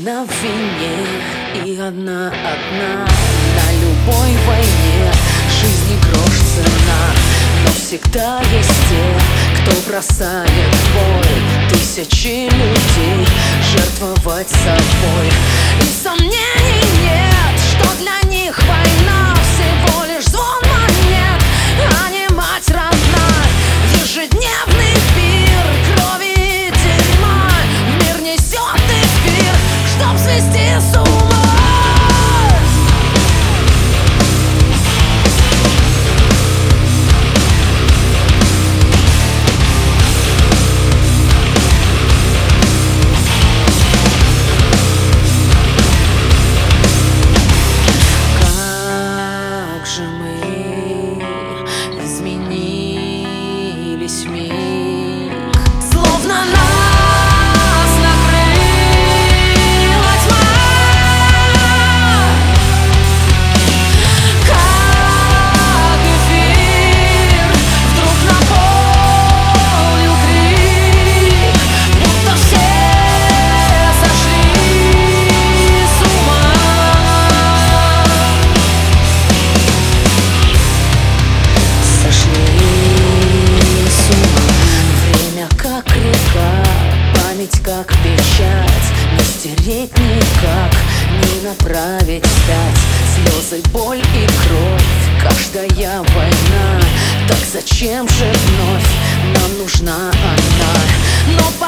на вине и одна на любой войне жизни грош цена. Но всегда есть те, кто бросает бой. Тысячи людей жертвовать собой. И сомнений нет, что для них война всего лишь звон монет, а не мать родная. Ежедневный пир крови и дерьма в мир несет эфир, чтоб свести с ума. Изменились вмиг, словно нас накрыла тьма, как эфир вдруг наполнил крик, будто все сошли с ума. Как река, память как печать, не стереть никак, не направить вспять. Слезы, боль и кровь, каждая война. Так зачем же вновь нам нужна она? Но